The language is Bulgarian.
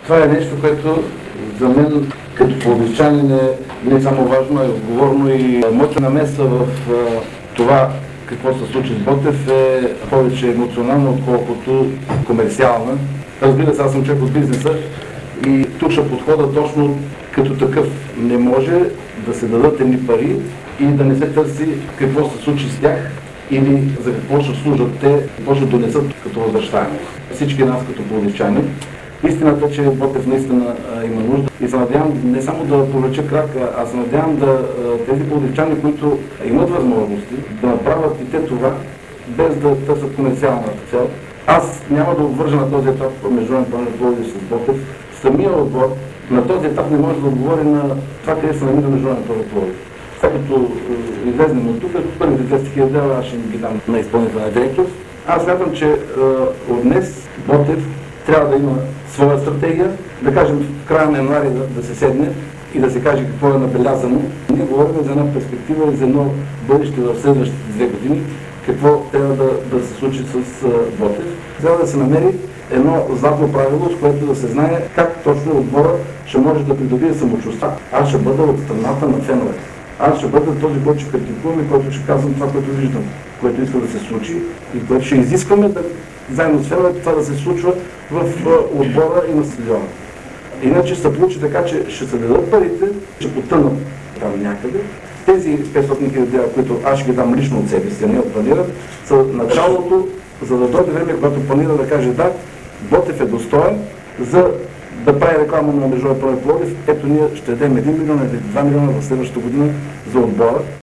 Това е нещо, което за мен като пловдивчанин е не само важно, а и отговорно, и моята намеса в това какво се случи с Ботев е повече емоционална, отколкото комерциална. Разбира се, аз съм човек от бизнеса и тук ще подхода точно като такъв. Не може да се дадат едни пари и да не се търси какво се случи с тях или за какво ще служат те, какво ще донесат като възвръщаемост. Всички нас като пловдивчани. Истината е, че Ботев наистина има нужда и се надявам не само да повлече крак, а се надявам тези пловдивчани, които имат възможности, да направят и те това, без да търсят комерциална цел. Аз няма да обвържа на този етап международен план Пловдив с Ботев. Самия отбор на този етап не може да отговори на това, къде се намира международен план Пловдив. След като излезнем от тук, първите 200 000 лева аз ще ги дам на изпълнителния директор. Аз смятам, че от днес Ботев трябва да има своя стратегия, да кажем в края на януари да се седне и да се каже какво е набелязано. Ние говорим за една перспектива и за едно бъдеще в следващите 2 години, какво трябва да се случи с Ботев. Трябва да се намери едно златно правило, с което да се знае как точно отбора ще може да придобие самочувствие. Аз ще бъда от страната на феновете. Аз ще бъда този, който ще критикувам и който ще казвам това, което виждам, което иска да се случи и което ще изискваме заедно с феновете това да се случва в отбора и на стадиона. Иначе се получи така, че ще се дадат парите, ще потънат там някъде. Тези 500 000 лева, които аз ще ги дам лично от себе си, не от планират, са началото, за да дойде време, когато планира да каже да, Ботев е достоен за да прави реклама на международен план Пловдив. Ето ние ще дадем 1 милион или 2 милиона в следващата година за отбора.